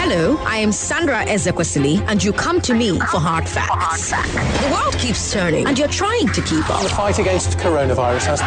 Hello, I am Sandra Ezekwesili, and you come to me for hard facts. The world keeps turning, and you're trying to keep up. The fight against coronavirus has the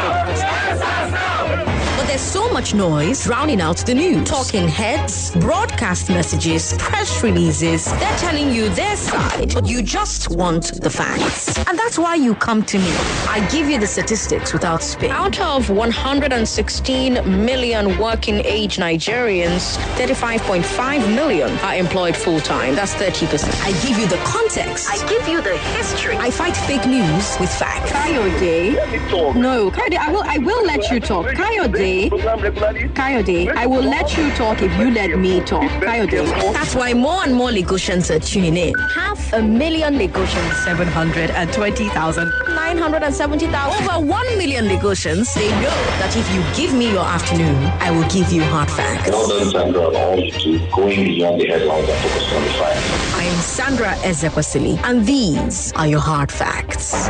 But there's so much noise drowning out the news. Talking heads, broadcast messages, press releases. They're telling you their side, but you just want the facts. And that's why you come to me. I give you the statistics without spin. Out of 116 million working age Nigerians, 35.5 million are employed full-time. That's 30%. I give you the context. I give you the history. I fight fake news with facts. Kayode. No, Kayode, I will let you talk. Kayode, I will let you talk if you let me talk. Kayode. That's why more and more Lagosians are tuning in. 500,000 Lagosians. 720,000. 970,000. Over 1 million Lagosians. They know that if you give me your afternoon, I will give you hard facts. Well done, Sandra, on all you do, going beyond the headlines and focusing on the facts. I am Sandra Ezekwesili, and these are your hard facts.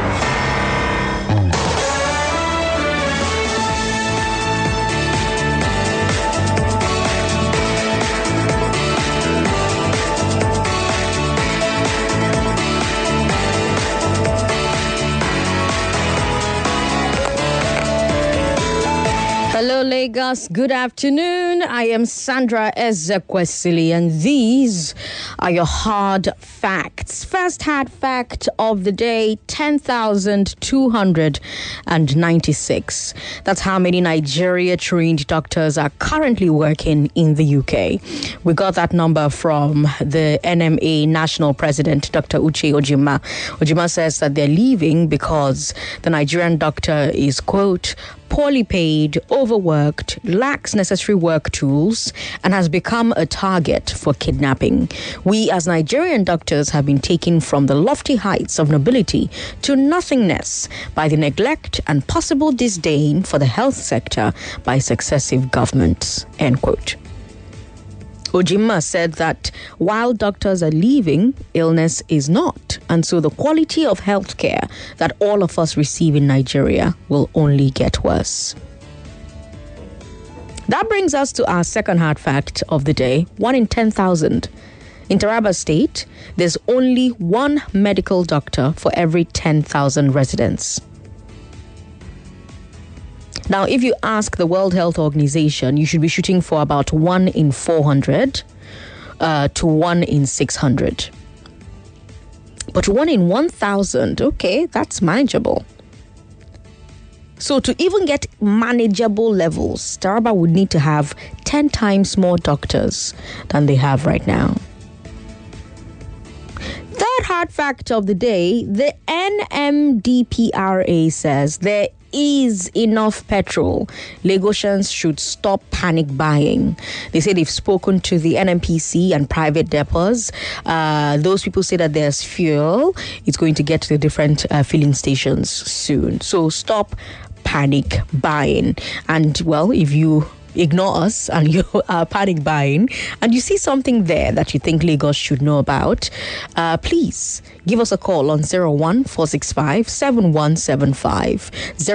Hello, Lagos. Good afternoon. I am Sandra Ezekwesili, and these are your hard facts. First hard fact of the day, 10,296. That's how many Nigeria-trained doctors are currently working in the UK. We got that number from the NMA National President, Dr. Uche Ojima. Ojima says that they're leaving because the Nigerian doctor is, quote, poorly paid, overworked, lacks necessary work tools, and has become a target for kidnapping. We as Nigerian doctors have been taken from the lofty heights of nobility to nothingness by the neglect and possible disdain for the health sector by successive governments, end quote. Ojima said that while doctors are leaving, illness is not. And so the quality of healthcare that all of us receive in Nigeria will only get worse. That brings us to our second hard fact of the day, 1 in 10,000. In Taraba State, there's only one medical doctor for every 10,000 residents. Now, if you ask the World Health Organization, you should be shooting for about 1 in 400 to 1 in 600. But 1 in 1,000, okay, that's manageable. So to even get manageable levels, Taraba would need to have 10 times more doctors than they have right now. Third hard fact of the day, the NMDPRA says there is enough petrol. Lagosians should stop panic buying. They say they've spoken to the NNPC and private depots. Those people say that there's fuel. It's going to get to the different filling stations soon. So stop panic buying. And well, if you ignore us and you are panic buying and you see something there that you think Lagos should know about, please give us a call on 01465-7175.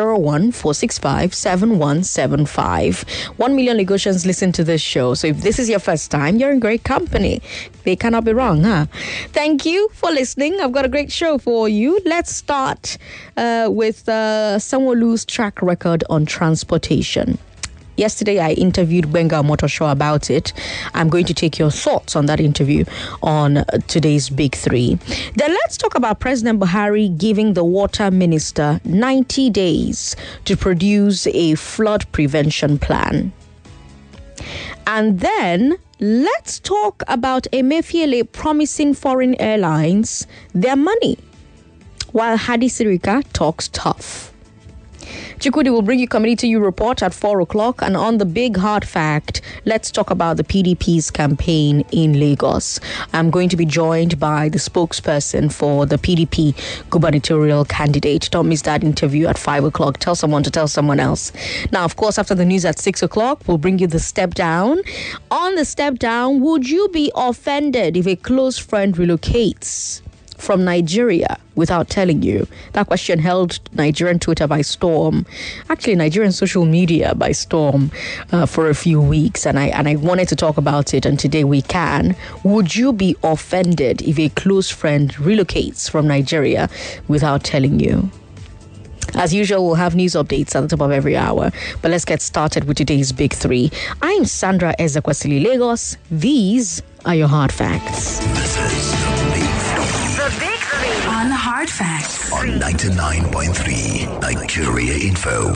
01465-7175. 1 million Lagosians listen to this show. So if this is your first time, you're in great company. They cannot be wrong, huh? Thank you for listening. I've got a great show for you. Let's start with Sanwo-Olu's track record on transportation. Yesterday, I interviewed Gbenga Omotosho about it. I'm going to take your thoughts on that interview on today's Big Three. Then let's talk about President Buhari giving the water minister 90 days to produce a flood prevention plan. And then let's talk about Emefiele promising foreign airlines their money, while Hadi Sirika talks tough. Chikudi will bring you Community U Report at 4 o'clock. And on the big hard fact, let's talk about the PDP's campaign in Lagos. I'm going to be joined by the spokesperson for the PDP gubernatorial candidate. Don't miss that interview at 5 o'clock. Tell someone to tell someone else. Now, of course, after the news at 6 o'clock, we'll bring you the step down. On the step down, would you be offended if a close friend relocates from Nigeria without telling you? That question held Nigerian Twitter by storm, actually Nigerian social media by storm for a few weeks, and I wanted to talk about it, and today we can. Would you be offended if a close friend relocates from Nigeria without telling you? As usual, we'll have news updates at the top of every hour. But let's get started with today's Big Three. I'm Sandra Ezekwesili Lagos. These are your hard facts. This is The Big Three on Hard Facts on 99.3 Nigeria Info.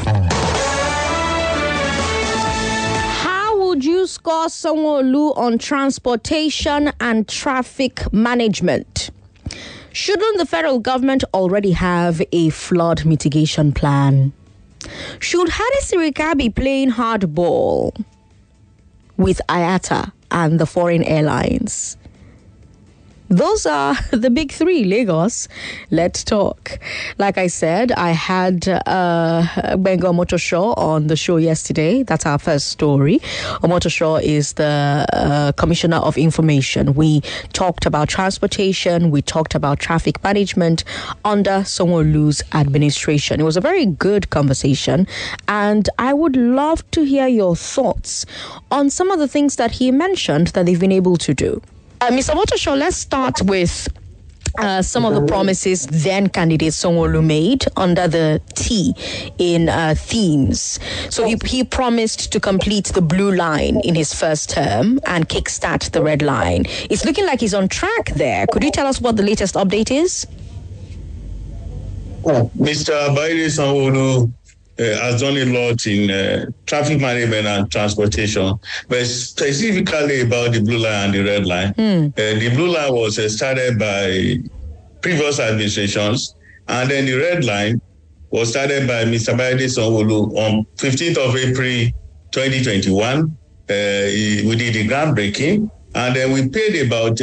How would you score Sanwo-Olu on transportation and traffic management? Shouldn't the federal government already have a flood mitigation plan? Should Hadi Sirika be playing hardball with IATA and the foreign airlines? Those are the Big Three, Lagos. Let's talk. Like I said, I had Benga Omotosho on the show yesterday. That's our first story. Omotosho is the Commissioner of Information. We talked about transportation. We talked about traffic management under Sanwo-Olu's administration. It was a very good conversation, and I would love to hear your thoughts on some of the things that he mentioned that they've been able to do. Mr. Omotosho, let's start with some of the promises then candidate Sanwo-Olu made under the T in themes. So he promised to complete the blue line in his first term and kickstart the red line. It's looking like he's on track there. Could you tell us what the latest update is? Mr. Baide Sanwo-Olu has done a lot in traffic management and transportation, but specifically about the blue line and the red line. The blue line was started by previous administrations, and then the red line was started by Mr. Baide Sanwo-Olu on 15th of April 2021. We did the groundbreaking, and then we paid about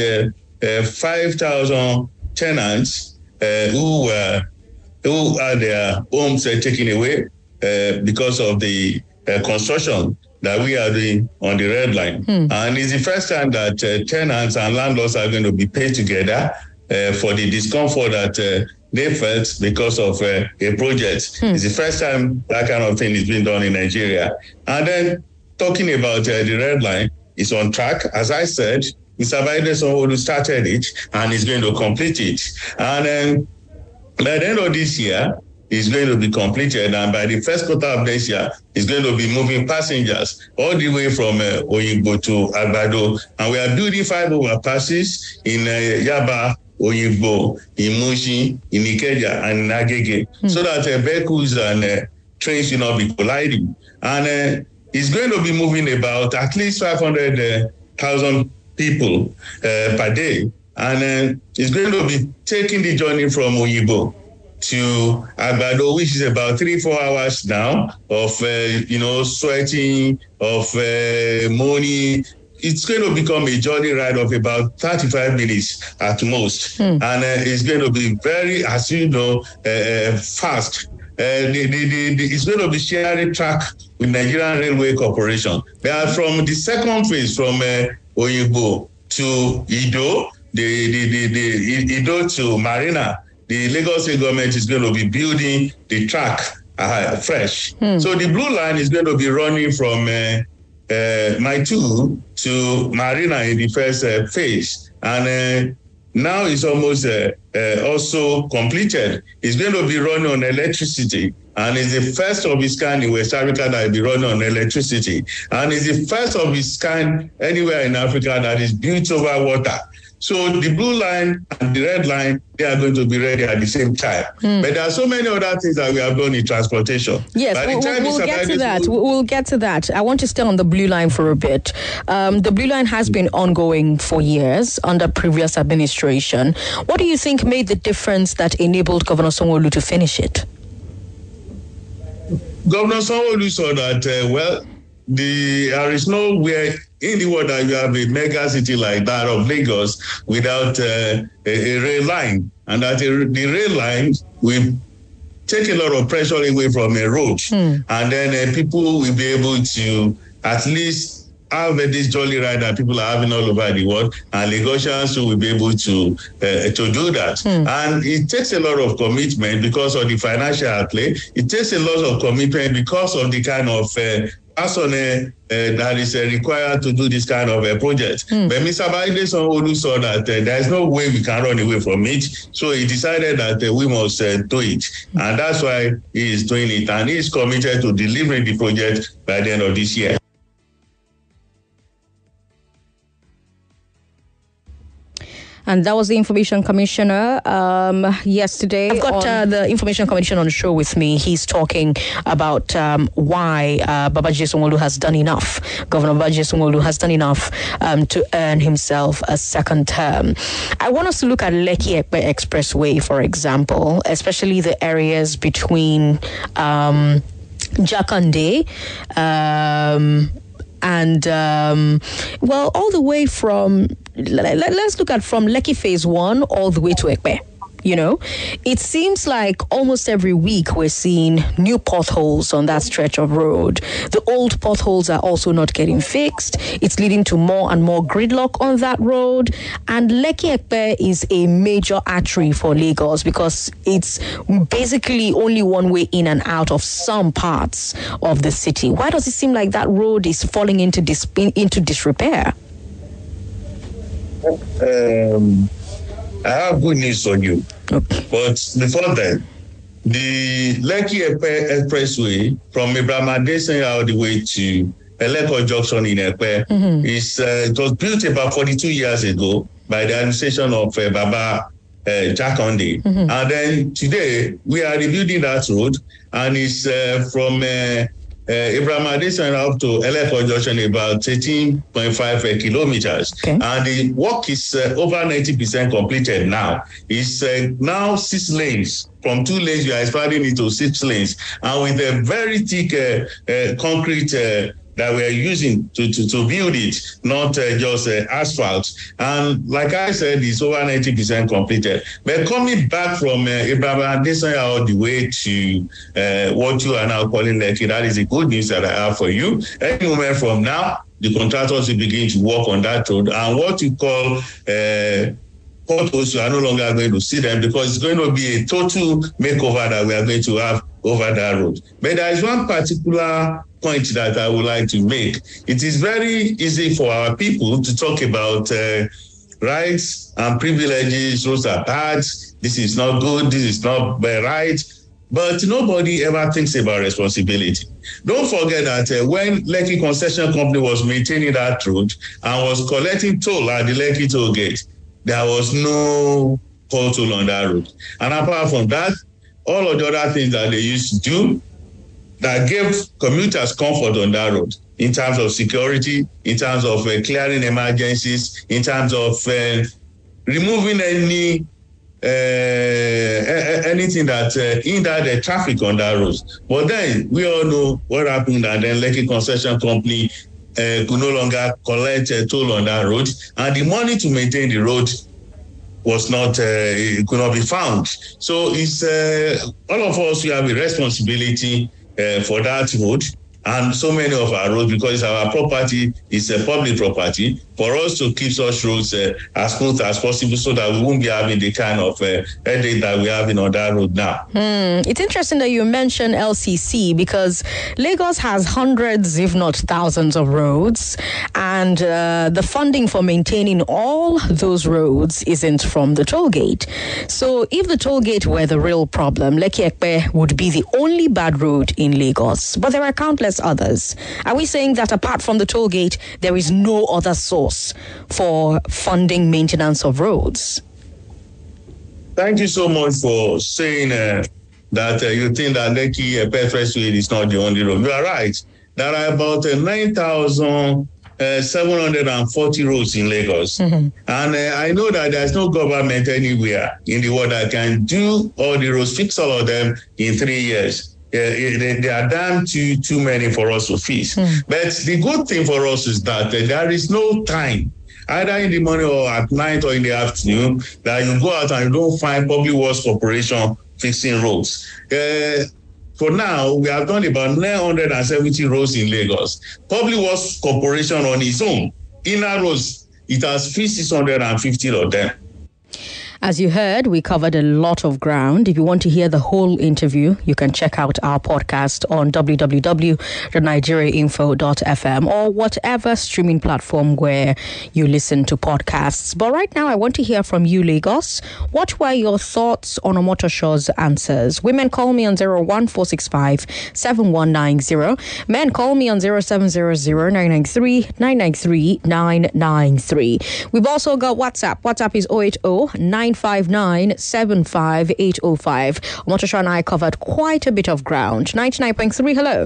5,000 tenants who had their homes taken away because of the construction that we are doing on the red line. And it's the first time that tenants and landlords are going to be paid together for the discomfort that they felt because of a project. It's the first time that kind of thing is being done in Nigeria. And then talking about the red line, it's on track. As I said, Mr. Baide Sanwo-Olu started it and is going to complete it. And then by the end of this year, is going to be completed, and by the first quarter of next year, it's going to be moving passengers all the way from Oyingbo to Agbado. And we are building 5 overpasses in Yaba, Oyingbo, in Mushin, in Ikeja, and in Agege, so that vehicles and trains will not be colliding. And it's going to be moving about at least 500,000 people per day. And it's going to be taking the journey from Oyingbo to Agbado, which is about 3-4 hours now of, sweating, of moaning. It's going to become a journey ride of about 35 minutes at most. And it's going to be very, as you know, fast. It's going to be sharing track with Nigerian Railway Corporation. They are from the second phase from Oyingbo to Ido, the Ido to Marina. The Lagos State government is going to be building the track fresh. So the blue line is going to be running from Maitu to Marina in the first phase. And now it's almost also completed. It's going to be running on electricity. And it's the first of its kind in West Africa that will be running on electricity. And it's the first of its kind anywhere in Africa that is built over water. So the blue line and the red line, they are going to be ready at the same time. But there are so many other things that we have done in transportation. Yes, we'll get to that. We'll get to that. I want to stay on the blue line for a bit. The blue line has been ongoing for years under previous administration. What do you think made the difference that enabled Governor Sanwo-Olu to finish it? Governor Sanwo-Olu saw that, there is nowhere in the world that you have a mega city like that of Lagos without a rail line. And that the rail line will take a lot of pressure away from a road. And then people will be able to at least have this jolly ride that people are having all over the world, and Lagosians will be able to do that. And it takes a lot of commitment because of the financial outlay. It takes a lot of commitment because of the kind of person that is required to do this kind of a project. But Mr. Babajide Sanwo-Olu saw that there is no way we can run away from it. So he decided that we must do it. And that's why he is doing it. And he is committed to delivering the project by the end of this year. And that was the Information Commissioner yesterday. I've got the Information Commissioner on the show with me. He's talking about why Babajide Sanwo-Olu has done enough. Governor Babajide Sanwo-Olu has done enough to earn himself a second term. I want us to look at Lekki Epe Expressway, for example, especially the areas between Jakande and all the way from, let's look at from Lekki Phase 1 all the way to Ekpe. You know, it seems like almost every week we're seeing new potholes on that stretch of road. The old potholes are also not getting fixed. It's leading to more and more gridlock on that road. And Lekki Ekpe is a major artery for Lagos because it's basically only one way in and out of some parts of the city. Why does it seem like that road is falling into disrepair? I have good news for you. Okay. But before then, the Lekki Epe Expressway from Ibrahim Adesanya all the way to Eleko Junction in Epe it was built about 42 years ago by the administration of Baba Jakande. And then today, we are rebuilding that road, and it's from Ibrahim Adesanya up to Eleko Junction, about 13.5 kilometers. Okay. And the work is over 90% completed now. It's now 6 lanes. From 2 lanes, you are expanding it to 6 lanes. And with a very thick concrete that we are using to build it, not just asphalt. And like I said, it's over 90% completed. But coming back from Ibrahim Adesanya all the way to what you are now calling Lekki, that is the good news that I have for you. Any moment from now, the contractors will begin to work on that road. And what you call potholes, you are no longer going to see them because it's going to be a total makeover that we are going to have over that road. But there is one particular point that I would like to make. It is very easy for our people to talk about rights and privileges. Those are bad. This is not good. This is not right. But nobody ever thinks about responsibility. Don't forget that when Lekki Concession Company was maintaining that road and was collecting toll at the Lekki toll gate, there was no pothole on that road. And apart from that, all of the other things that they used to do that gave commuters comfort on that road in terms of security, in terms of clearing emergencies, in terms of removing anything that hindered the traffic on that road. But then we all know what happened, and then Lekki Concession Company could no longer collect a toll on that road, and the money to maintain the road was not, it could not be found. So it's all of us, we have a responsibility for that road and so many of our roads, because our property is a public property, for us to keep such roads as smooth as possible so that we won't be having the kind of headache that we're having on that road now. It's interesting that you mentioned LCC because Lagos has hundreds, if not thousands of roads, and the funding for maintaining all those roads isn't from the toll gate. So if the toll gate were the real problem, Lekki Epe would be the only bad road in Lagos. But there are countless others. Are we saying that apart from the toll gate, there is no other source for funding maintenance of roads? Thank you so much for saying that you think that Lekki Epe Expressway is not the only road. You are right. There are about 9,740 roads in Lagos. And I know that there's no government anywhere in the world that can do all the roads, fix all of them in 3 years. They are damn too many for us to fix. But the good thing for us is that there is no time, either in the morning or at night or in the afternoon, that you go out and you don't find Public Works Corporation fixing roads. For now, we have done about 970 roads in Lagos. Public Works Corporation on its own, inner roads, it has fixed 650 of them. As you heard, we covered a lot of ground. If you want to hear the whole interview, you can check out our podcast on www.nigeriainfo.fm or whatever streaming platform where you listen to podcasts. But right now, I want to hear from you, Lagos. What were your thoughts on Omotoso's answers? Women, call me on 01465-7190. Men, call me on 0700-993-993-993. We've also got WhatsApp. WhatsApp is 080-959-75805. Omotosho and I covered quite a bit of ground. 99.3, hello.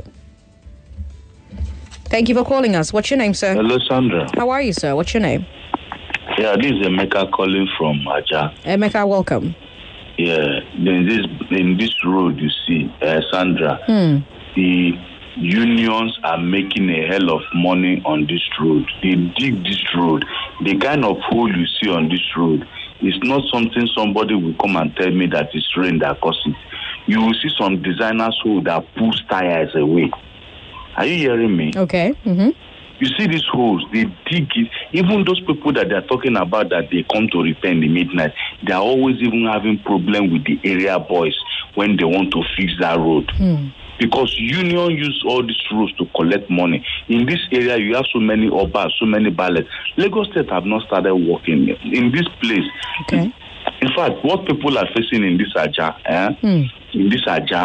Thank you for calling us. What's your name, sir? Hello, Sandra. How are you, sir? What's your name? Yeah, this is Emeka calling from Aja. Emeka, welcome. Yeah, in this road, you see, Sandra, the unions are making a hell of money on this road. They dig this road. The kind of hole you see on this road, it's not something somebody will come and tell me that it's rain that causes it. You will see some designers who that pulls tires away. Are you hearing me? Okay. Mm-hmm. You see these holes, they dig it. Even those people that they're talking about that they come to repair in the midnight, they're always even having problem with the area boys when they want to fix that road. Because union use all these roads to collect money. In this area, you have so many obas, so many ballots. Lagos State have not started working in this place. Okay. In fact, what people are facing in this Aja, and this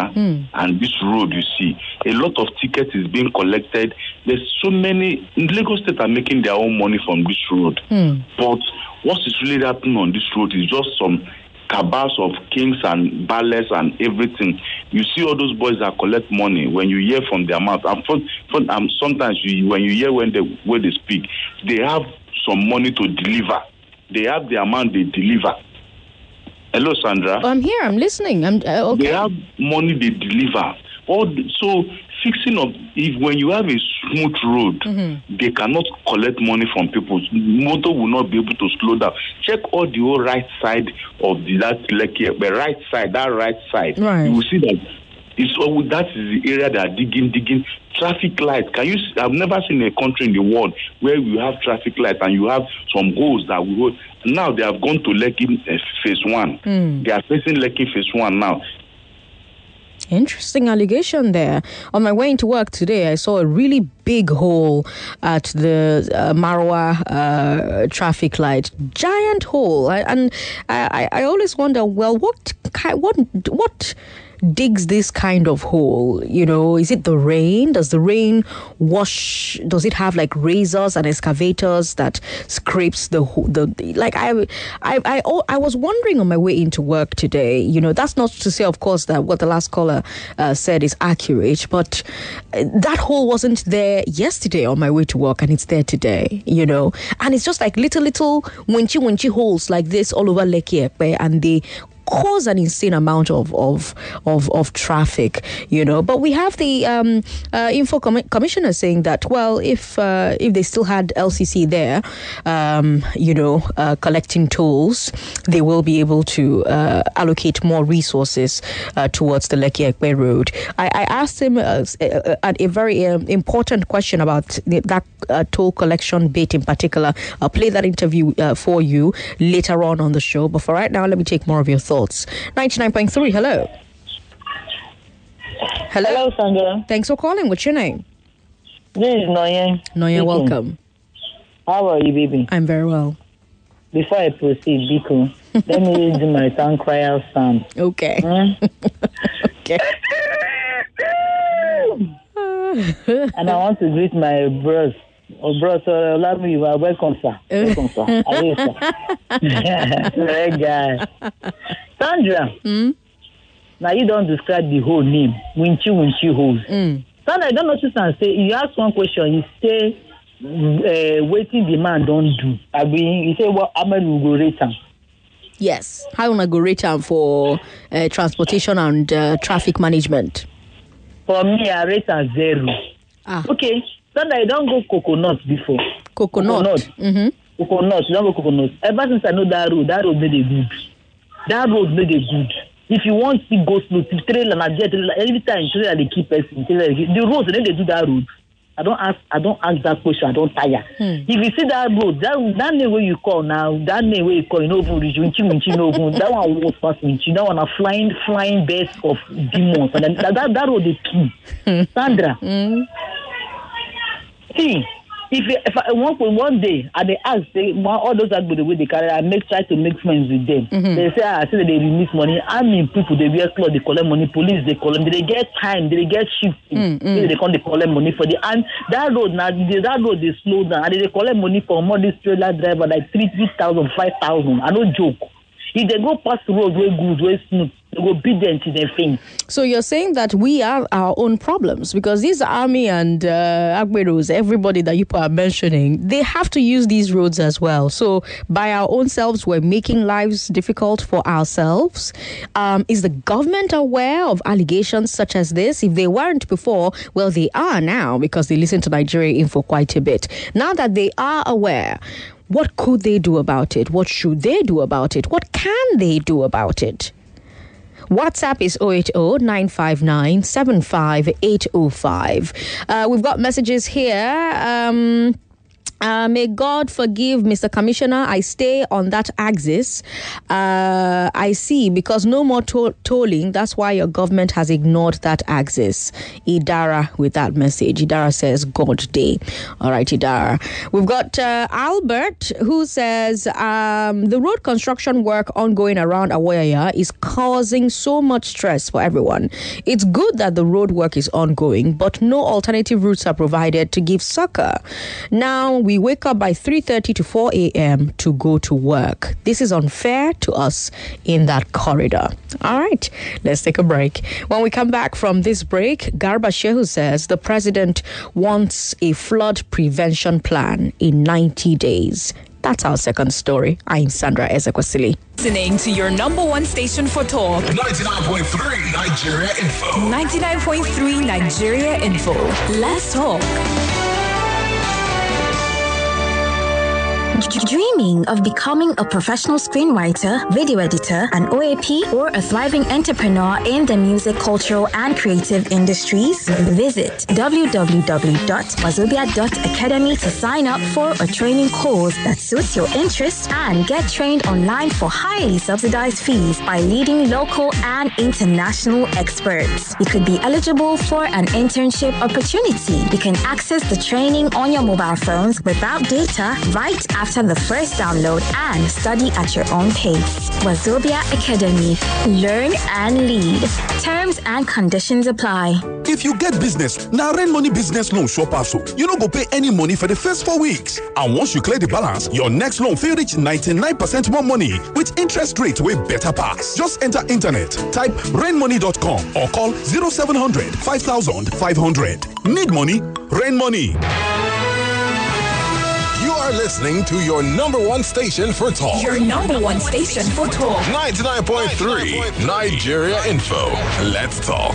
road, you see, a lot of tickets is being collected. There's so many. Lagos State are making their own money from this road. But what is really happening on this road is just some cabals of kings and ballets and everything. You see all those boys that collect money when you hear from their mouth. Sometimes when you hear when they speak, they have some money to deliver. They have the amount they deliver. Hello, Sandra. I'm here. I'm listening. Okay. They have money they deliver. So fixing up, when you have a smooth road, they cannot collect money from people. Motor will not be able to slow down. Check all the whole right side of the right side. Right. You will see that that is the area they are digging. Traffic lights. I've never seen a country in the world where you have traffic lights and you have some holes that will hold. Now they have gone to Lekki phase 1. They are facing Lekki phase 1 now. Interesting allegation there. On my way into work today, I saw a really big hole at the Marwa traffic light. Giant hole. I always wonder, well, what digs this kind of hole? You know, is it the rain? Does the rain wash? Does it have like razors and excavators that scrapes the like? I was wondering on my way into work today. You know, that's not to say, of course, that what the last caller said is accurate, but that hole wasn't there yesterday on my way to work, and it's there today. You know, and it's just like little winchy holes like this all over Lekki Epe, and they cause an insane amount of traffic, you know. But we have the info commissioner saying that, well, if they still had LCC there, collecting tolls, they will be able to allocate more resources towards the Lekki Epe road. I asked him a very important question about that toll collection bit in particular. I'll play that interview for you later on the show. But for right now, let me take more of your thoughts. 99.3, hello. Hello, Sandra. Thanks for calling. What's your name? This is Noye. Noye, welcome. How are you, baby? I'm very well. Before I proceed, Biko, let me do my tongue cry out sound. Okay. Okay. And I want to greet my bros. Oh, bro, so love me. You are welcome, sir. Welcome, sir. Great guy. Sandra. Now you don't describe the whole name. Winchy holes. Sandra, I don't notice and say, you ask one question, you say, waiting demand don't do. I mean, you say, well, I'm going to go rate him. Yes. How am I going to rate him for transportation and traffic management? For me, I rate him 0. Okay. Sandra, I don't go coconut before. Coconut? Coconut. You don't go coconut. Ever since I know that road made it good. That road made it good. If you want to go slow, trailer, every time trailer they keep us, the roads, then they do that road. I don't ask that question. I don't tire. If you see that road, that name where you call now, that name where you call, that one was past Winchi. That one a flying base of demons. And that road is key. Sandra. See, if I want one day, and they ask, all those that go the way they carry, I try to make friends with them. They say, I say that they release money. I mean, people, they wear clothes, they collect money. Police, they collect. They get time, they get shifting. They come, they collect money for the. And that road, now, that road, they slow down. And they collect money from all these trailer driver, like 3,000, 5,000. I don't joke. If they go past the road, way good, way smooth, they go beat them to their face. So you're saying that we have our own problems because these army and Agberos, everybody that you are mentioning, they have to use these roads as well. So by our own selves, we're making lives difficult for ourselves. Is the government aware of allegations such as this? If they weren't before, well, they are now because they listen to Nigeria Info quite a bit. Now that they are aware, what could they do about it? What should they do about it? What can they do about it? WhatsApp is 080-959-75805. We've got messages here. May God forgive Mr. Commissioner. I stay on that axis. I see, because no more tolling. That's why your government has ignored that axis. Idara with that message. Idara says, God day. All right, Idara. We've got Albert who says, the road construction work ongoing around Awoyaya is causing so much stress for everyone. It's good that the road work is ongoing, but no alternative routes are provided to give succor. Now, we wake up by 3:30 to 4 a.m. to go to work. This is unfair to us in that corridor. All right, let's take a break. When we come back from this break, Garba Shehu says the president wants a flood prevention plan in 90 days. That's our second story. I'm Sandra Ezekwesili. Listening to your number one station for talk. 99.3 Nigeria Info. 99.3 Nigeria Info. Let's talk. Dreaming of becoming a professional screenwriter, video editor, an OAP, or a thriving entrepreneur in the music, cultural, and creative industries? Visit www.wazobia.academy to sign up for a training course that suits your interests and get trained online for highly subsidized fees by leading local and international experts. You could be eligible for an internship opportunity. You can access the training on your mobile phones without data right after the first download and study at your own pace. Wazobia Academy. Learn and lead. Terms and conditions apply. If you get business, now Rain Money Business Loan Shop also. You don't go pay any money for the first 4 weeks. And once you clear the balance, your next loan will reach 99% more money with interest rate way better pass. Just enter internet, type rainmoney.com or call 0700 5500. Need money? Rain Money. You are listening to your number one station for talk. Your number one station for talk. 99.3 Nigeria Info. Let's talk.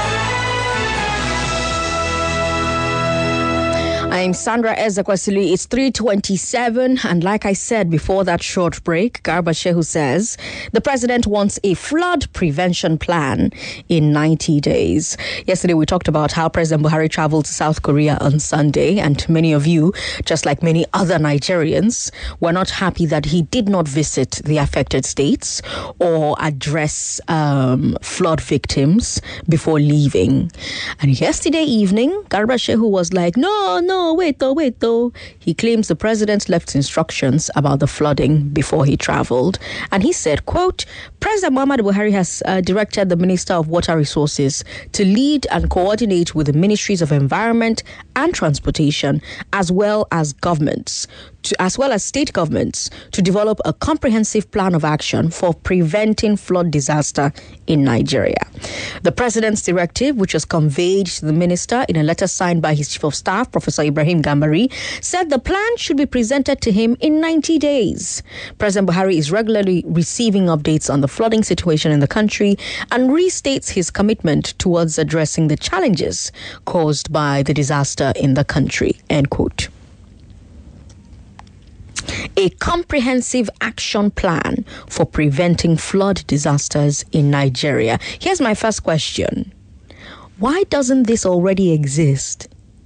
I'm Sandra Ezekwesili. It's 3:27, and like I said before that short break, Garba Shehu says the president wants a flood prevention plan in 90 days. Yesterday, we talked about how President Buhari traveled to South Korea on Sunday, and many of you, just like many other Nigerians, were not happy that he did not visit the affected states or address flood victims before leaving. And yesterday evening, Garba Shehu was like, no, wait though. He claims the president left instructions about the flooding before he traveled. And he said, quote, President Muhammadu Buhari has directed the Minister of Water Resources to lead and coordinate with the Ministries of Environment and Transportation, as well as state governments, to develop a comprehensive plan of action for preventing flood disaster in Nigeria. The president's directive, which was conveyed to the minister in a letter signed by his chief of staff, Professor Ibrahim Gambari, said the plan should be presented to him in 90 days. President Buhari is regularly receiving updates on the flooding situation in the country and restates his commitment towards addressing the challenges caused by the disaster in the country, end quote. a comprehensive action plan for preventing flood disasters in Nigeria. Here's my first question. Why doesn't this already exist?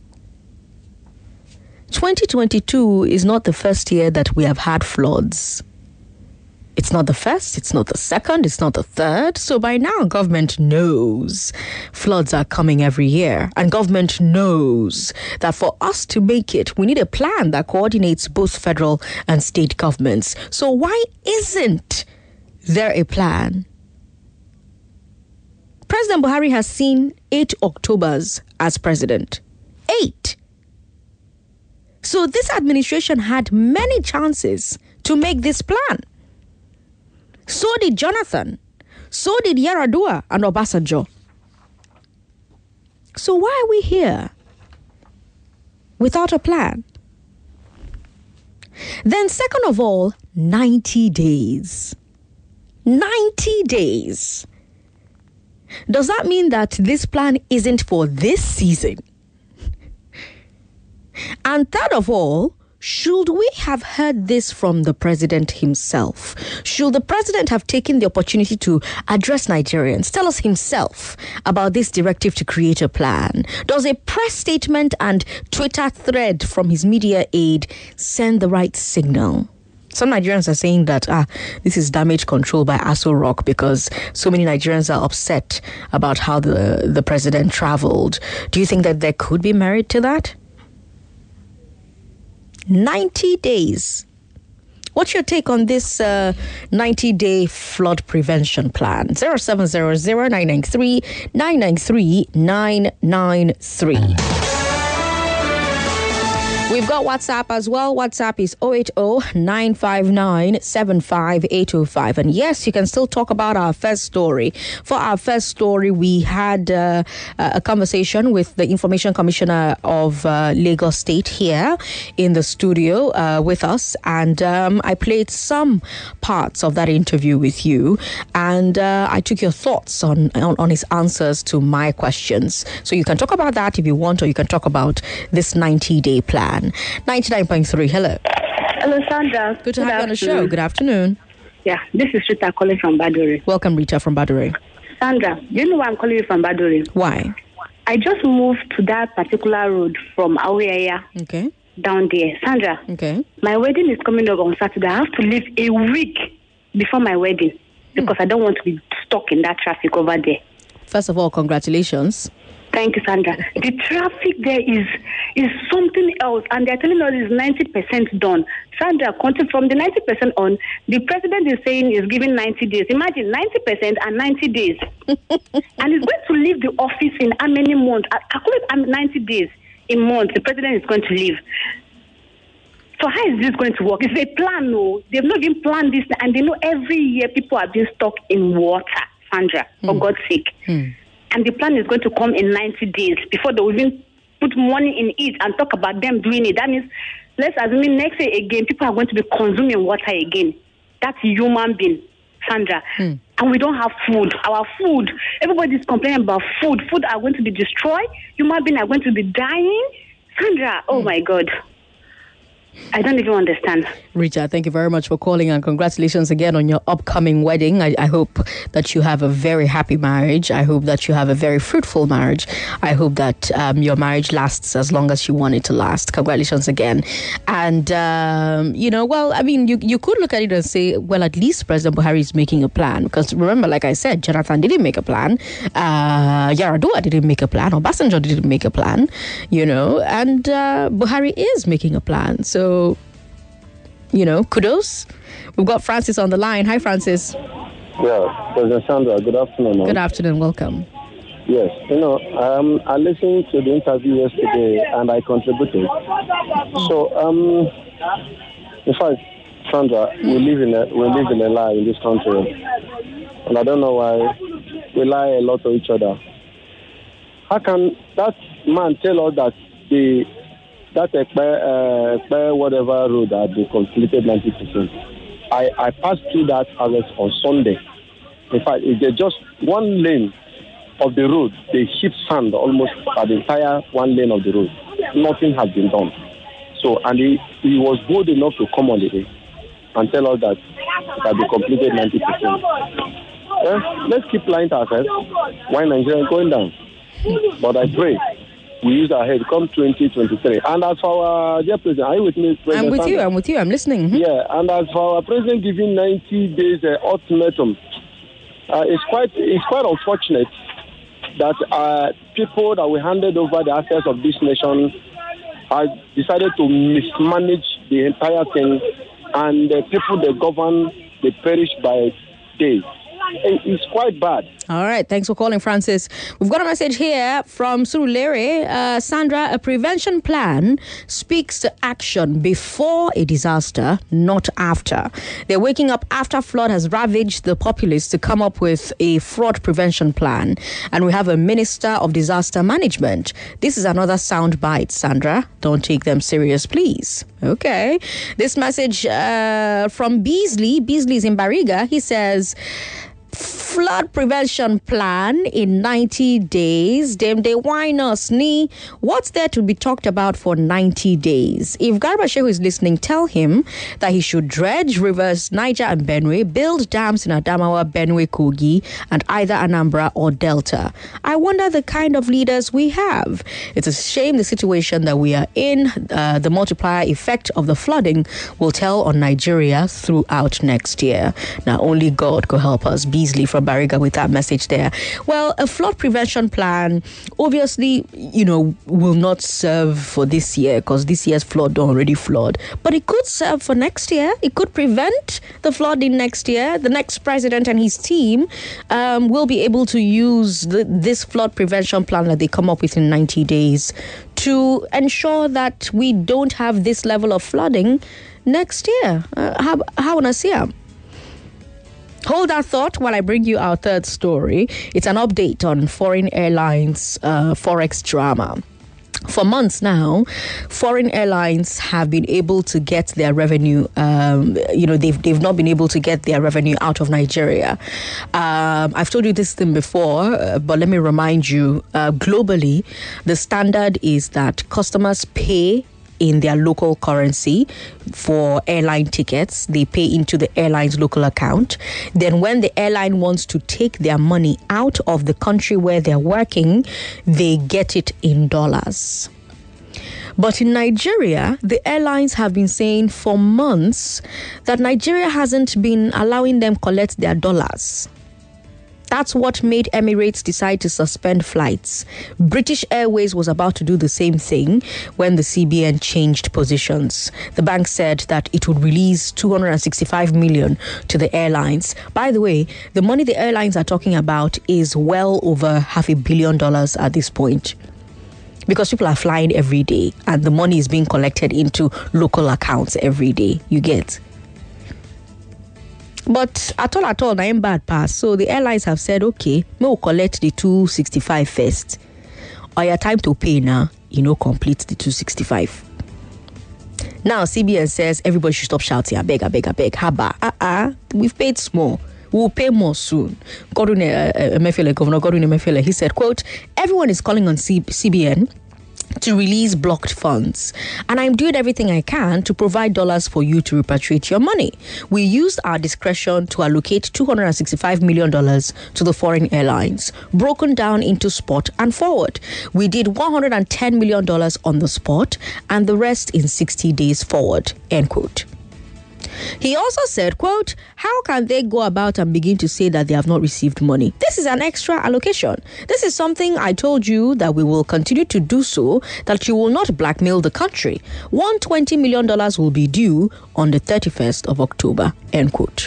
2022 is not the first year that we have had floods. It's not the first, it's not the second, it's not the third. So by now, government knows floods are coming every year. And government knows that for us to make it, we need a plan that coordinates both federal and state governments. So why isn't there a plan? President Buhari has seen 8 Octobers as president. 8. So this administration had many chances to make this plan. So did Jonathan. So did Yaradua and Obasanjo. So why are we here without a plan? Then second of all, 90 days. 90 days. Does that mean that this plan isn't for this season? And third of all, should we have heard this from the president himself? Should the president have taken the opportunity to address Nigerians, tell us himself about this directive to create a plan? Does a press statement and Twitter thread from his media aide send the right signal? Some Nigerians are saying that this is damage control by Aso Rock because so many Nigerians are upset about how the president traveled. Do you think that there could be merit to that? 90 days. What's your take on this 90-day flood prevention plan? 0700-993-993-993. We've got WhatsApp as well. WhatsApp is 080-959-75805. And yes, you can still talk about our first story. For our first story, we had a conversation with the Information Commissioner of Lagos State here in the studio with us. And I played some parts of that interview with you. And I took your thoughts on his answers to my questions. So you can talk about that if you want, or you can talk about this 90-day plan. 99.3, hello. Hello, Sandra. Good to have you on the show. Good afternoon. Yeah, this is Rita calling from Badore. Welcome, Rita from Badore. Sandra, do you know why I'm calling you from Badore? Why? I just moved to that particular road from Aweya. Okay. Down there. Sandra. Okay. My wedding is coming up on Saturday. I have to leave a week before my wedding because I don't want to be stuck in that traffic over there. First of all, congratulations. Thank you, Sandra. The traffic there is something else, and they're telling us it's 90% done. Sandra, counting from the 90% on, the president is saying he's giving 90 days. Imagine 90% and 90 days. And he's going to leave the office in how many months? Calculate 90 days in months. The president is going to leave. So how is this going to work? It's a plan, no. They've not even planned this, and they know every year people are being stuck in water, Sandra, for God's sake. And the plan is going to come in 90 days before they will even put money in it and talk about them doing it. That means, let's assume next year again, people are going to be consuming water again. That's human being, Sandra. And we don't have food. Our food, everybody's complaining about food. Food are going to be destroyed. Human beings are going to be dying. Sandra, oh my God. I don't even understand. Rita, thank you very much for calling, and congratulations again on your upcoming wedding. I hope that you have a very happy marriage. I hope that you have a very fruitful marriage. I hope that your marriage lasts as long as you want it to last. Congratulations again. And, you could look at it and say, well, at least President Buhari is making a plan. Because remember, like I said, Jonathan didn't make a plan. Yaradua didn't make a plan. Obasanjo didn't make a plan, and Buhari is making a plan. So, kudos. We've got Francis on the line. Hi, Francis. Yeah, President Sandra, good afternoon. Good afternoon. Welcome. Yes, I listened to the interview yesterday and I contributed. So, in fact, Sandra, we live in a lie in this country, and I don't know why we lie a lot to each other. How can that man tell us that whatever road that they completed 90%? I passed through that harvest on Sunday. In fact, if there's just one lane of the road, they shift sand almost at the entire one lane of the road. Nothing has been done. So, and he was bold enough to come on the day. and tell us that it has been completed 90%. Let's keep lying to ourselves why Nigeria is going down. But I pray we use our head come 2023. And as for our dear president, are you with me, President? I'm with you. I'm listening. Yeah, and as for our president giving 90 days ultimatum, it's quite unfortunate that people that we handed over the assets of this nation have decided to mismanage the entire thing, and the people they govern, they perish by days. It's quite bad. All right. Thanks for calling, Francis. We've got a message here from Surulere. Sandra, a prevention plan speaks to action before a disaster, not after. They're waking up after flood has ravaged the populace to come up with a fraud prevention plan. And we have a minister of disaster management. This is another sound bite, Sandra. Don't take them serious, please. Okay. This message from Beasley. Beasley is in Bariga. He says, flood prevention plan in 90 days. Dem they whine us knee. What's there to be talked about for 90 days? If Garba Shehu is listening, tell him that he should dredge rivers Niger and Benue, build dams in Adamawa, Benue, Kogi, and either Anambra or Delta. I wonder the kind of leaders we have. It's a shame the situation that we are in. The multiplier effect of the flooding will tell on Nigeria throughout next year. Now, only God could help us. Beasley from Bariga with that message there. Well, a flood prevention plan, obviously, will not serve for this year because this year's flood already flood. But it could serve for next year. It could prevent the flooding next year. The next president and his team will be able to use this flood prevention plan that they come up with in 90 days to ensure that we don't have this level of flooding next year. How wanna see it? Hold that thought while I bring you our third story. It's an update on foreign airlines forex drama. For months now, foreign airlines have been able to get their revenue. They've not been able to get their revenue out of Nigeria. I've told you this thing before, but let me remind you. Globally, the standard is that customers pay in their local currency for airline tickets. They pay into the airline's local account. Then when the airline wants to take their money out of the country where they're working, they get it in dollars. But in Nigeria, the airlines have been saying for months that Nigeria hasn't been allowing them collect their dollars. That's what made Emirates decide to suspend flights. British Airways was about to do the same thing when the CBN changed positions. The bank said that it would release $265 million to the airlines. By the way, the money the airlines are talking about is well over $500 million at this point, because people are flying every day and the money is being collected into local accounts every day. You get? But at all, I am bad pass. So the airlines have said, okay, we'll collect the 265 first. Or your time to pay now, complete the 265. Now, CBN says everybody should stop shouting, I beg. Haba. We've paid small. We'll pay more soon. Governor Godwin Emefiele, he said, quote, everyone is calling on CBN to release blocked funds, and I'm doing everything I can to provide dollars for you to repatriate your money. We used our discretion to allocate $265 million to the foreign airlines, broken down into spot and forward. We did $110 million on the spot and the rest in 60 days forward, end quote. He also said, quote, how can they go about and begin to say that they have not received money? This is an extra allocation. This is something I told you that we will continue to do so, that you will not blackmail the country. $120 million will be due on the 31st of October, end quote.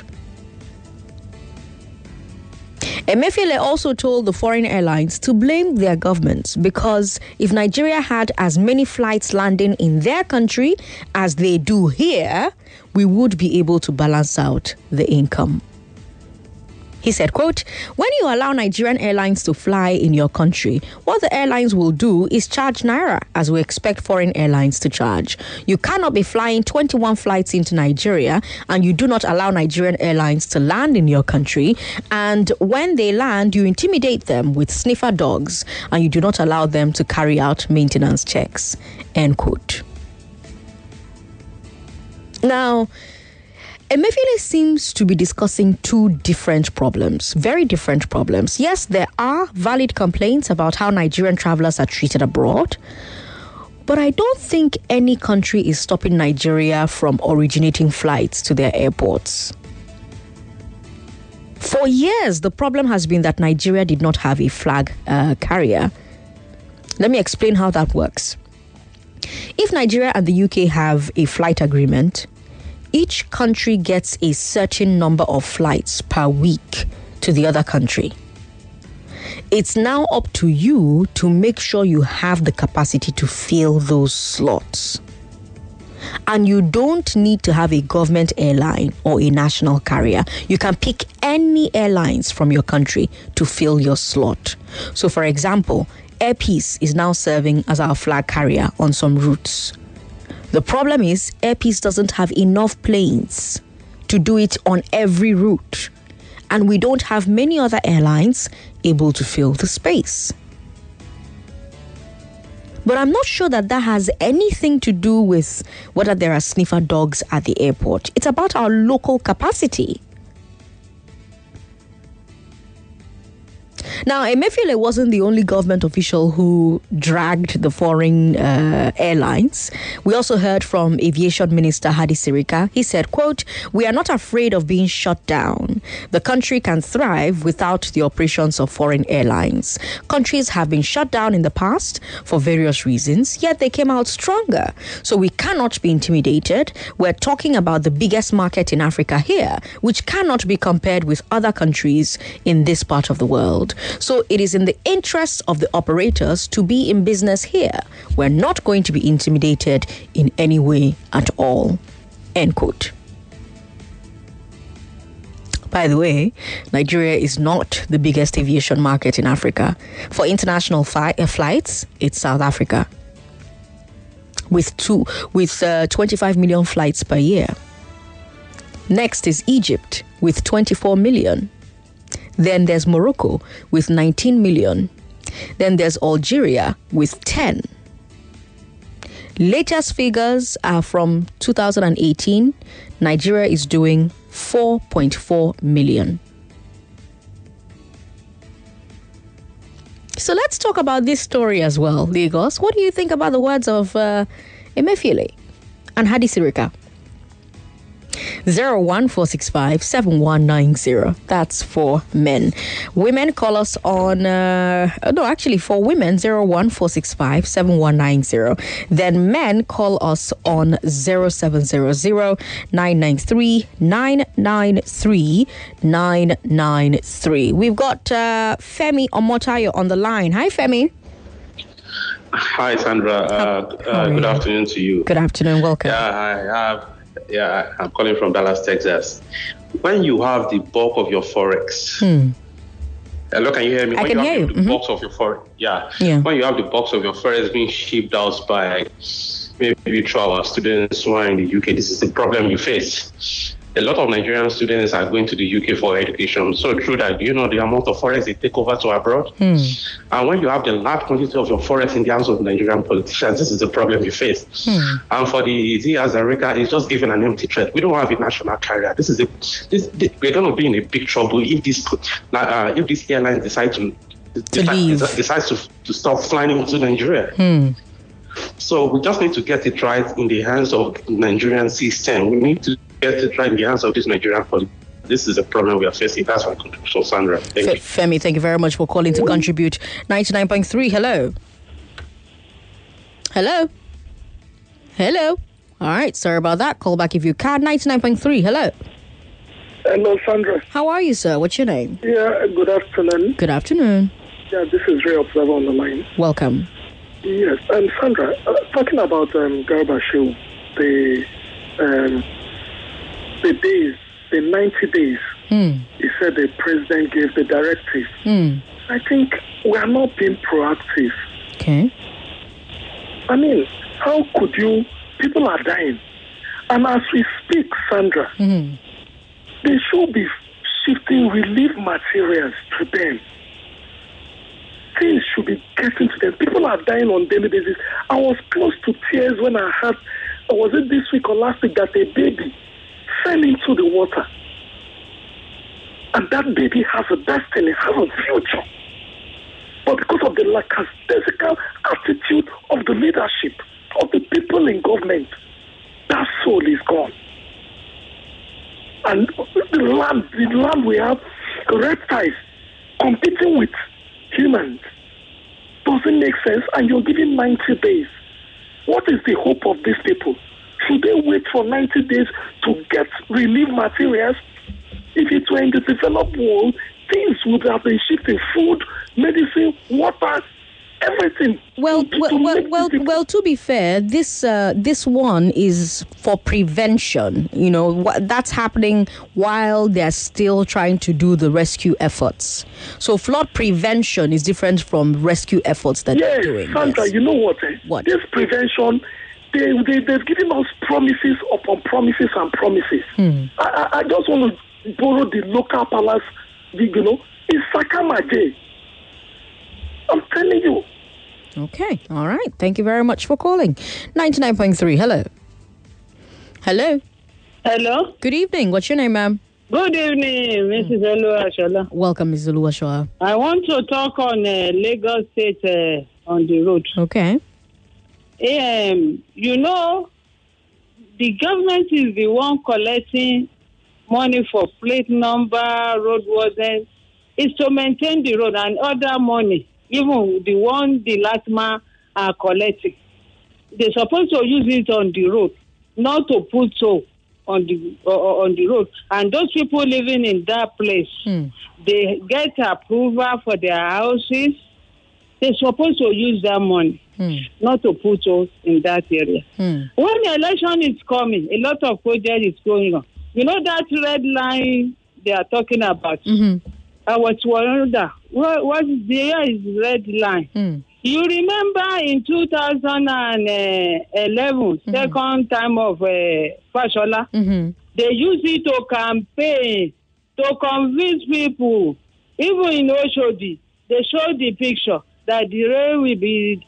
Emefiele also told the foreign airlines to blame their governments, because if Nigeria had as many flights landing in their country as they do here, we would be able to balance out the income. He said, quote, when you allow Nigerian airlines to fly in your country, what the airlines will do is charge Naira, as we expect foreign airlines to charge. You cannot be flying 21 flights into Nigeria and you do not allow Nigerian airlines to land in your country. And when they land, you intimidate them with sniffer dogs and you do not allow them to carry out maintenance checks, end quote. Now, Emefiele seems to be discussing two different problems, very different problems. Yes, there are valid complaints about how Nigerian travelers are treated abroad, but I don't think any country is stopping Nigeria from originating flights to their airports. For years, the problem has been that Nigeria did not have a flag carrier. Let me explain how that works. If Nigeria and the UK have a flight agreement, each country gets a certain number of flights per week to the other country. It's now up to you to make sure you have the capacity to fill those slots. And you don't need to have a government airline or a national carrier. You can pick any airlines from your country to fill your slot. So, for example, Air Peace is now serving as our flag carrier on some routes. The problem is Air Peace doesn't have enough planes to do it on every route. And we don't have many other airlines able to fill the space. But I'm not sure that has anything to do with whether there are sniffer dogs at the airport. It's about our local capacity. Now, Emefiele wasn't the only government official who dragged the foreign airlines. We also heard from Aviation Minister Hadi Sirika. He said, quote, "We are not afraid of being shut down. The country can thrive without the operations of foreign airlines. Countries have been shut down in the past for various reasons, yet they came out stronger. So we cannot be intimidated. We're talking about the biggest market in Africa here, which cannot be compared with other countries in this part of the world. So it is in the interest of the operators to be in business here. We're not going to be intimidated in any way at all." End quote. By the way, Nigeria is not the biggest aviation market in Africa. For international flights, it's South Africa with 25 million flights per year. Next is Egypt with 24 million. Then there's Morocco with 19 million. Then there's Algeria with 10. Latest figures are from 2018. Nigeria is doing 4.4 million. So let's talk about this story as well, Lagos. What do you think about the words of Emefiele and Hadi Sirika? 01465-7190. That's for men. Women call us on for women 01465-7190. Then men call us on 0700-993-993. We've got Femi Omotayo on the line. Hi, Femi. Hi, Sandra. Good afternoon to you. Good afternoon. Welcome. I'm calling from Dallas, Texas. When you have the bulk of your forex, hello, can you hear me? I can hear you. The box of your forex, when you have the box of your forex being shipped out by maybe through our students who are in the UK, this is the problem you face. A lot of Nigerian students are going to the UK for education. So true that, the amount of forex they take over to abroad. And when you have the large quantity of your forex in the hands of Nigerian politicians, this is the problem you face. And for the Diaz Arika, it's just giving an empty threat. We don't have a national carrier. We're going to be in a big trouble if these airlines decide to stop flying into Nigeria. So we just need to get it right in the hands of the Nigerian system. We need to get it right in the hands of this Nigerian policy. This is a problem we are facing. That's my contribution, Sandra. Thank you. Femi, thank you very much for calling to contribute. 99.3, hello. Hello. Hello. All right, sorry about that. Call back if you can. 99.3, hello. Hello, Sandra. How are you, sir? What's your name? Yeah, good afternoon. Good afternoon. Yeah, this is Ray Observer on the line. Welcome. Yes, Sandra, talking about Garba Shehu, the 90 days, he said the president gave the directive. I think we are not being proactive. Okay. I mean, how could you? People are dying. And as we speak, Sandra, they should be shifting relief materials to them. Things should be getting to them. People are dying on a daily basis. I was close to tears when I heard, was it this week or last week, that a baby fell into into the water. And that baby has a destiny, has a future. But because of the lackadaisical attitude of the leadership, of the people in government, that soul is gone. And the land we have, reptiles competing with humans, doesn't make sense, and you're giving 90 days. What is the hope of these people? Should they wait for 90 days to get relief materials? If it were in the developed world, things would have been shifting: food, medicine, water, everything. Well, to be fair, this one is for prevention. You know, that's happening while they're still trying to do the rescue efforts. So flood prevention is different from rescue efforts that they're doing. Sandra, yes. You know what? What? This prevention, they've given us promises upon promises and promises. I just want to borrow the local palace, it's Sakamaje. I'm telling you. Okay, all right. Thank you very much for calling. 99.3, hello. Hello. Hello. Good evening. What's your name, ma'am? Good evening, Mrs. Oluwashola. Welcome, Mrs. Oluwashola. I want to talk on Lagos State on the road. Okay. You know, the government is the one collecting money for plate number, roadworthiness, is to maintain the road, and other money, even the one the last man are collecting. They're supposed to use it on the road, not to put so on the road. And those people living in that place, they get approval for their houses. They're supposed to use that money, not to put so in that area. When the election is coming, a lot of project is going on. You know that red line they are talking about? I was wondering, what is red line? You remember in 2011, second time of Fashola, they used it to campaign, to convince people. Even in Oshodi, they showed the picture that the train will be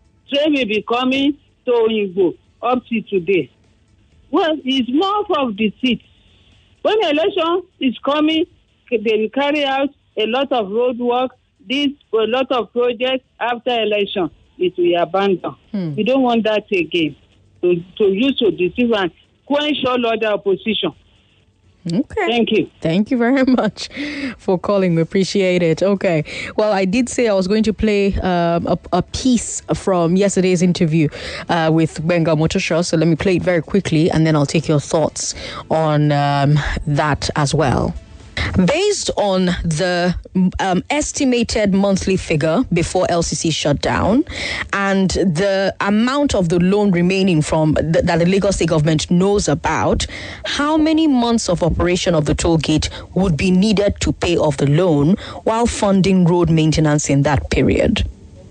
coming to Oyingbo up to today. Well, it's more of the seats. When the election is coming, they will carry out a lot of road work, a lot of projects. After election, it will be abandoned. We don't want that again, to use to deceive and quench all other opposition. Okay. Thank you. Thank you very much for calling. We appreciate it. Okay. Well, I did say I was going to play a piece from yesterday's interview with Gbenga Omotosho. So let me play it very quickly, and then I'll take your thoughts on that as well. Based on the estimated monthly figure before LCC shut down and the amount of the loan remaining that the Lagos State government knows about, how many months of operation of the toll gate would be needed to pay off the loan while funding road maintenance in that period?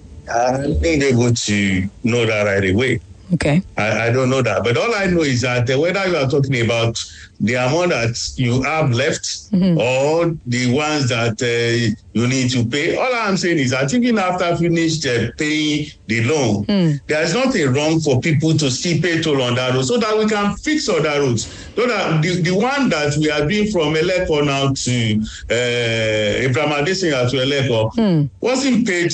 I think they're going to know that right away. Okay. I don't know that. But all I know is that whether you are talking about the amount that you have left or the ones that you need to pay, all I'm saying is I think after finished paying the loan, there's nothing wrong for people to still pay toll on that road so that we can fix other roads. So that the one that we are doing from Eleko now to Abraham Adesanya to Eleko wasn't paid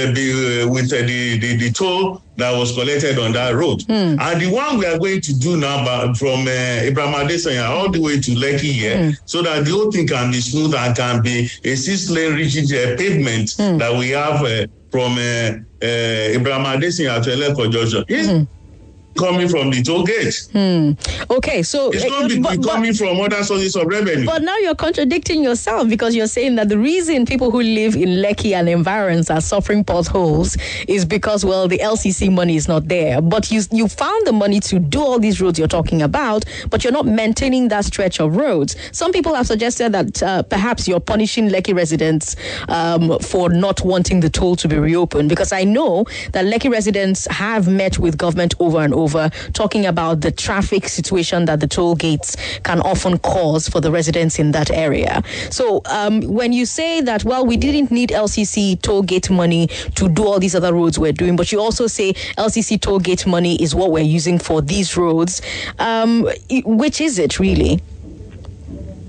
with the toll that was collected on that road. And the one we are going to do now from Abraham Adesanya all the way to Lekki here, so that the whole thing can be smooth and can be a 6-lane rigid pavement that we have from Abraham Adesanya to Eleko Junction. Coming from the toll gate. Okay, so it's not coming from other sources of revenue. But now you're contradicting yourself, because you're saying that the reason people who live in Lekki and environs are suffering potholes is because, well, the LCC money is not there. But you found the money to do all these roads you're talking about, but you're not maintaining that stretch of roads. Some people have suggested that perhaps you're punishing Lekki residents for not wanting the toll to be reopened, because I know that Lekki residents have met with government over and over, talking about the traffic situation that the toll gates can often cause for the residents in that area. So when you say that, well, we didn't need LCC toll gate money to do all these other roads we're doing, but you also say LCC toll gate money is what we're using for these roads, which is it really?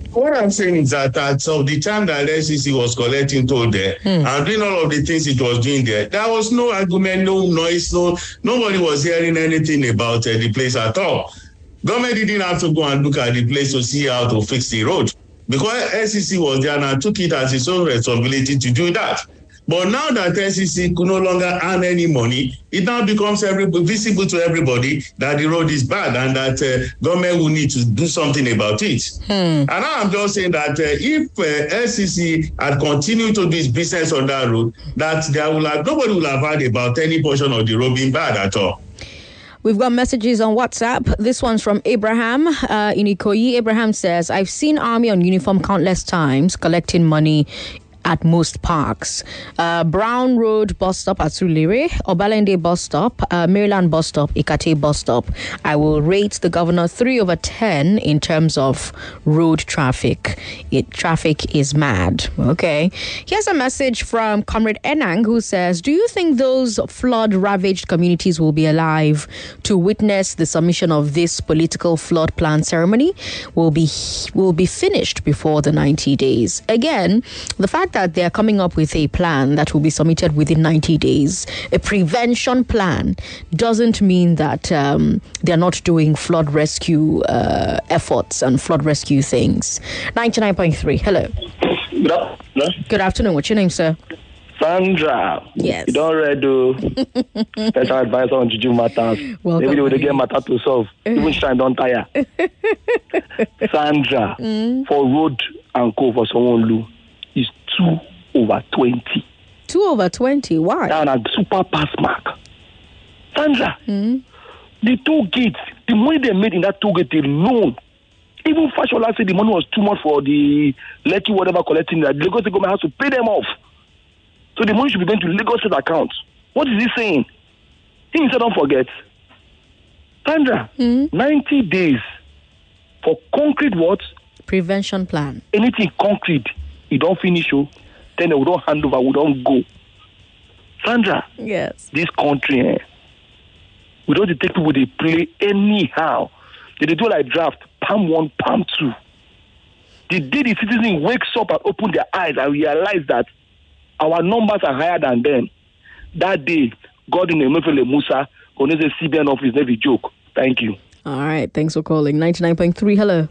What I'm saying is that at of the time that SEC was collecting toll there and doing all of the things it was doing there was no argument, no noise, nobody was hearing anything about the place at all. Government didn't have to go and look at the place to see how to fix the road because SEC was there and took it as its own responsibility to do that. But now that SEC could no longer earn any money, it now becomes visible to everybody that the road is bad and that government will need to do something about it. And now I'm just saying that if SEC had continued to do its business on that road, that nobody will have heard about any portion of the road being bad at all. We've got messages on WhatsApp. This one's from Abraham in Ikoyi. Abraham says, I've seen Army on uniform countless times collecting money at most parks. Brown Road bus stop at Sulere, Obalende bus stop, Maryland bus stop, Ikate bus stop. I will rate the governor 3/10 in terms of road traffic. Traffic is mad. Okay. Here's a message from Comrade Enang who says, do you think those flood-ravaged communities will be alive to witness the submission of this political flood plan ceremony? Will be finished before the 90 days. Again, the fact that they are coming up with a plan that will be submitted within 90 days, a prevention plan, doesn't mean that they're not doing flood rescue efforts and flood rescue things. 99.3, hello. Good afternoon. Good afternoon. What's your name, sir? Sandra. Yes. You don't read special advisor on Juju matters. Welcome. Maybe they will get matter to solve. Even Shine don't tire. Sandra, for road and co for someone is 2/20. 2/20? Why? Now a super pass mark. Sandra, the toll gates, the money they made in that toll gate alone. Even Fashola said the money was too much for the Lekki whatever collecting that Lagos government has to pay them off. So the money should be going to Lagos State accounts. What is he saying? He said, don't forget. Sandra, 90 days for concrete what? Prevention plan. Anything concrete, you don't finish, then we don't hand over, we don't go. Sandra, yes. This country, we don't take people, they play anyhow. They do like draft, palm 1, palm 2. The day the citizen wakes up and open their eyes and realize that our numbers are higher than them, that day, God in Emefiele Musa, when there's a CBN office, never joke. Thank you. All right, thanks for calling. 99.3, hello.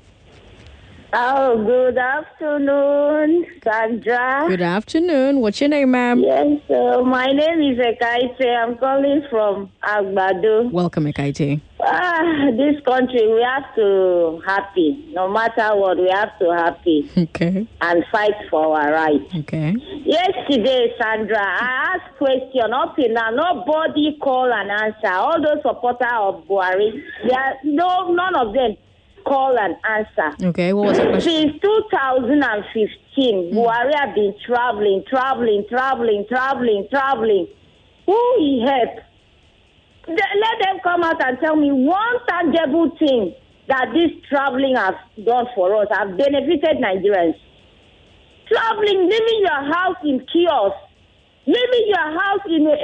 Oh, good afternoon, Sandra. Good afternoon. What's your name, ma'am? Yes, my name is Ekaite. I'm calling from Agbado. Welcome, Ekaite. This country, we have to happy. No matter what, we have to happy. Okay. And fight for our rights. Okay. Yesterday, Sandra, I asked question up till now. Nobody call and answer. All those supporters of Buhari, none of them call and answer. Okay, what was the question? Since 2015, Buhari have been traveling. Who he helped? Let them come out and tell me one tangible thing that this traveling has done for us, have benefited Nigerians. Traveling, leaving your house in chaos, leaving your house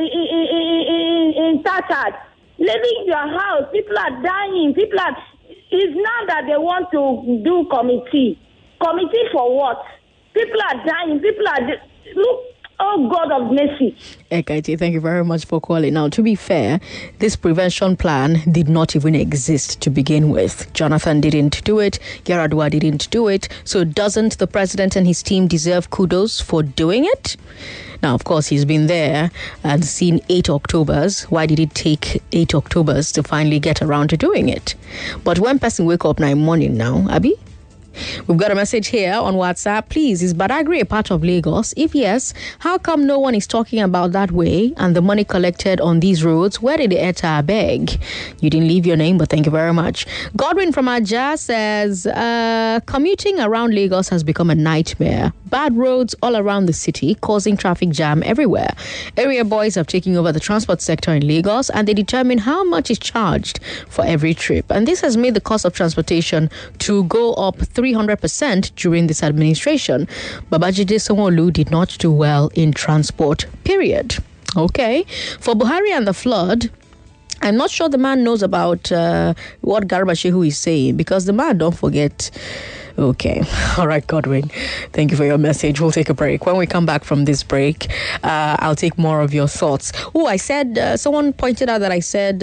in tattered, leaving your house, people are dying, it's now that they want to do committee. Committee for what? People are dying, look. Oh, God of mercy. Ekaite, thank you very much for calling. Now, to be fair, this prevention plan did not even exist to begin with. Jonathan didn't do it. Yaradua didn't do it. So doesn't the president and his team deserve kudos for doing it? Now, of course, he's been there and seen 8 Octobers. Why did it take 8 Octobers to finally get around to doing it? But when person wake up 9 morning now, Abi? We've got a message here on WhatsApp. Please, is Badagry a part of Lagos? If yes, how come no one is talking about that way and the money collected on these roads? Where did the ETA beg? You didn't leave your name, but thank you very much. Godwin from Aja says, commuting around Lagos has become a nightmare. Bad roads all around the city, causing traffic jam everywhere. Area boys have taken over the transport sector in Lagos and they determine how much is charged for every trip. And this has made the cost of transportation to go up 300% during this administration. Babajide Sanwo-Olu did not do well in transport, period. Okay. For Buhari and the flood, I'm not sure the man knows about what Garba Shehu is saying, because the man, don't forget, Okay. All right, Godwin. Thank you for your message. We'll take a break. When we come back from this break, I'll take more of your thoughts. Oh, I said, someone pointed out that I said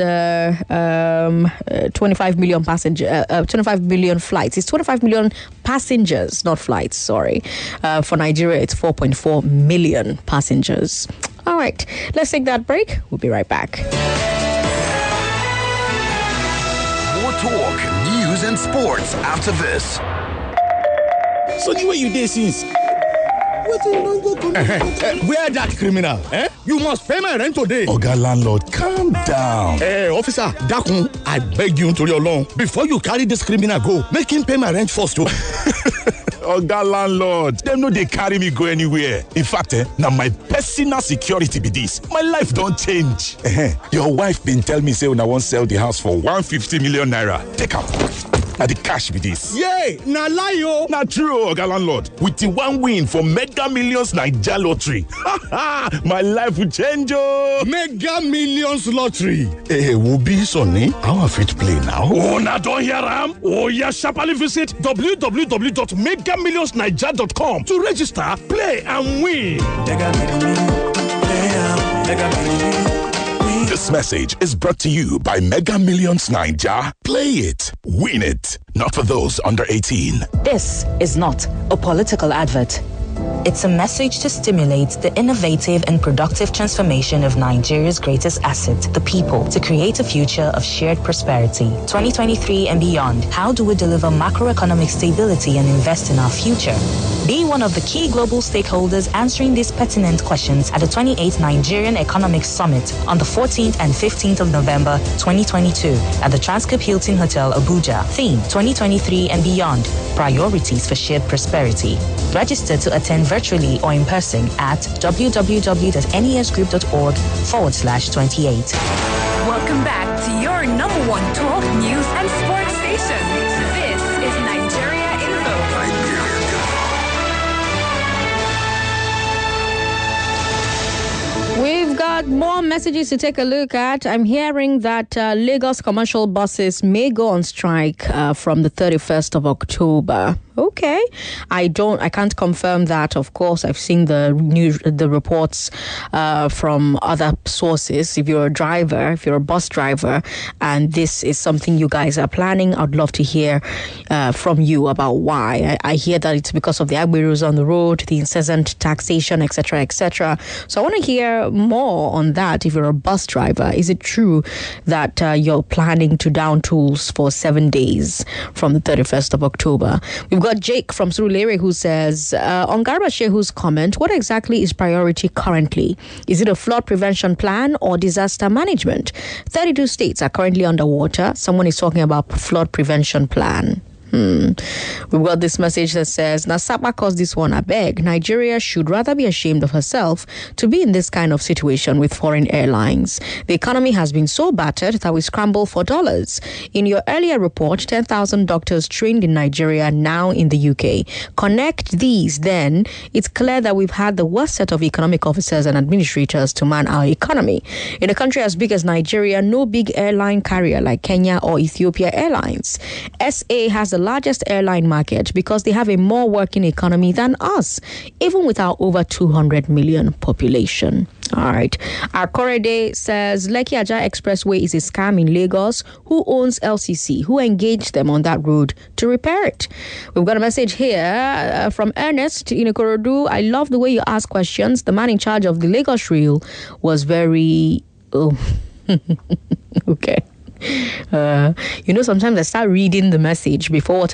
25 million 25 million flights. It's 25 million passengers, not flights, sorry. For Nigeria, it's 4.4 million passengers. All right, let's take that break. We'll be right back. More talk, news and sports after this. So the way you did since. Where that criminal? You must pay my rent today. Oga landlord, calm down. Hey, officer, Dakun, I beg you to your loan. Before you carry this criminal go, make him pay my rent first too. Oga landlord, them no they carry me go anywhere. In fact, now my personal security be this. My life don't change. Your wife been tell me say when I want sell the house for 150 million naira. Take out. Now the cash be this. Yay! Na lie yo! Na true, Oga landlord. With the one win for Mega Millions Naija Lottery. My life will change oh! Mega Millions Lottery. Hey, will be sonny. How I fit play now? Oh, now don't hear am. Oh, yeah, sharply visit www.megamillionsnaija.com to register, play and win. This message is brought to you by Mega Millions Naija. Play it, win it. Not for those under 18. This is not a political advert. It's a message to stimulate the innovative and productive transformation of Nigeria's greatest asset, the people, to create a future of shared prosperity. 2023 and beyond, how do we deliver macroeconomic stability and invest in our future? Be one of the key global stakeholders answering these pertinent questions at the 28th Nigerian Economic Summit on the 14th and 15th of November 2022 at the Transcorp Hilton Hotel, Abuja. Theme, 2023 and beyond, priorities for shared prosperity. Register to attend virtually or in person at www.nesgroup.org/28. Welcome back to your number one talk, news and sports station. This is Nigeria Info. We've got more messages to take a look at. I'm hearing that Lagos commercial buses may go on strike from the 31st of October. Okay. I can't confirm that. Of course, I've seen the reports from other sources. If you're a driver, if you're a bus driver, and this is something you guys are planning, I'd love to hear from you about why. I hear that it's because of the agberos on the road, the incessant taxation, etc., etc. So I want to hear more on that. If you're a bus driver, is it true that you're planning to down tools for 7 days from the 31st of October? We've got Jake from Surulere who says, on Garba Shehu's comment, what exactly is priority currently? Is it a flood prevention plan or disaster management? 32 states are currently underwater. Someone is talking about flood prevention plan. We've got this message that says, Nasaba caused this one, I beg. Nigeria should rather be ashamed of herself to be in this kind of situation with foreign airlines. The economy has been so battered that we scramble for dollars. In your earlier report, 10,000 doctors trained in Nigeria, now in the UK. Connect these, then it's clear that we've had the worst set of economic officers and administrators to man our economy. In a country as big as Nigeria, no big airline carrier like Kenya or Ethiopia Airlines. SA has the largest airline market because they have a more working economy than us, even with our over 200 million population. All right. Our Korede says Lekki Ajah Expressway is a scam in Lagos. Who owns LCC? Who engaged them on that road to repair it? We've got a message here from Ernest in Ikorodu. I love the way you ask questions. The man in charge of the Lagos Rail was very... okay. Sometimes I start reading the message before